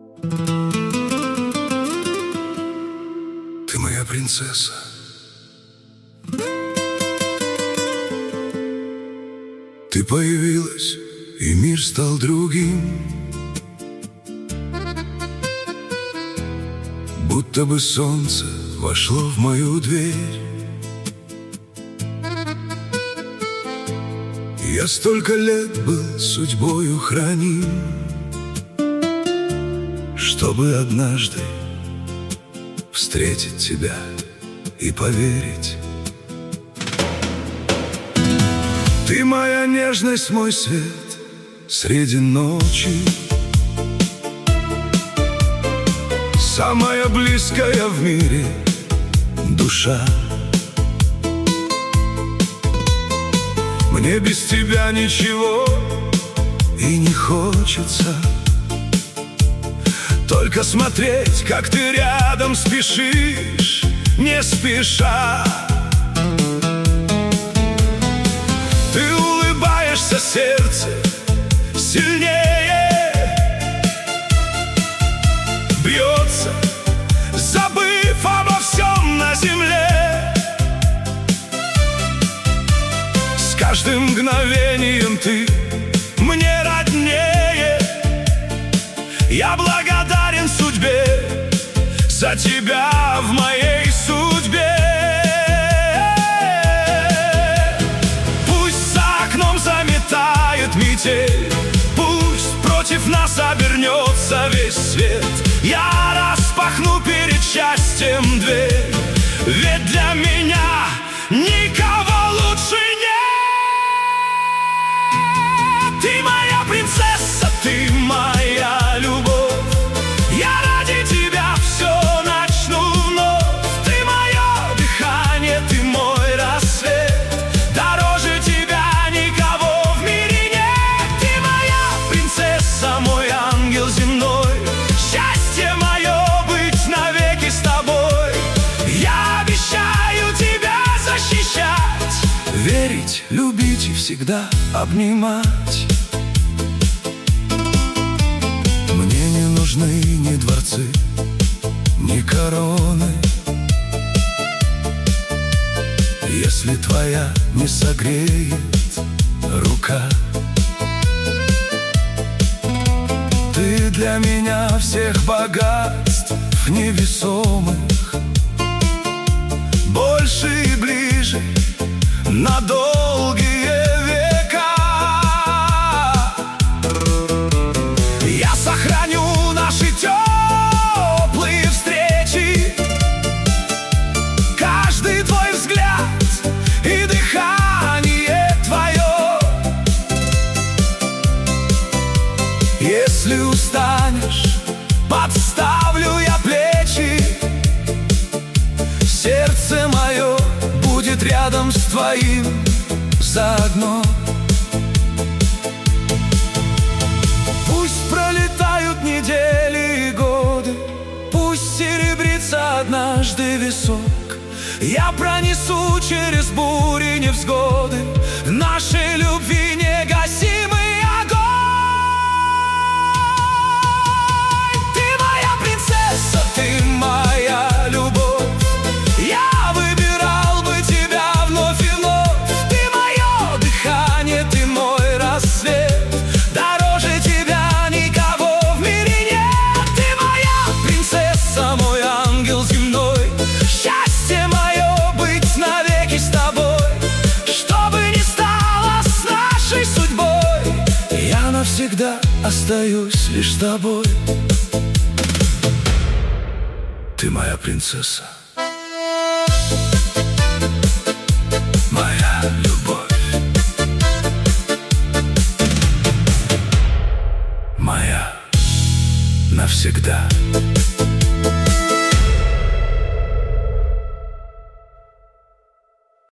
Ты моя принцесса. Ты появилась, и мир стал другим. Будто бы солнце вошло в мою дверь. Я столько лет был судьбою храним, чтобы однажды встретить тебя и поверить. Ты моя нежность, мой свет среди ночи, самая близкая в мире душа. Мне без тебя ничего и не хочется, только смотреть, как ты рядом спешишь, не спеша. Ты улыбаешься, сердце сильнее бьется, забыв обо всем на земле. С каждым мгновением ты мне роднее. Я благодарен судьбе за тебя в моей судьбе. Пусть за окном заметает метель, пусть против нас обернется весь свет. Я распахну перед счастьем дверь, ведь для меня никого лучше нет. Ты моя принцесса, ты моя любовь. Я ради тебя все начну вновь. Ты мое дыхание, ты мой рассвет. Дороже тебя никого в мире нет. Ты моя принцесса, мой ангел земной. Счастье мое быть навеки с тобой. Я обещаю тебя защищать, верить, любить и всегда обнимать. Мне не нужны ни дворцы, ни короны, если твоя не согреет рука. Ты для меня всех богатств невесомых, больше и ближе на долгие века. Я сохраню наши теплые встречи, каждый твой взгляд и дыхание твое. Если устанешь, подставлю я плечи. Сердце мое будет рядом с твоим заодно. Пусть пролетают недели и годы, пусть серебрится однажды висок. Я пронесу через бури невзгоды нашей любви негасимый огонь. Ты моя принцесса, ты моя любовь. Я выбирал бы тебя вновь и вновь. Ты мое дыхание, ты мой рассвет. Дороже тебя никого в мире нет. Ты моя принцесса, мой ангел земной. Счастье мое быть навеки с тобой. Что бы ни стало с нашей судьбой, я навсегда остаюсь лишь с тобой. Ты моя принцесса, моя любовь, моя навсегда.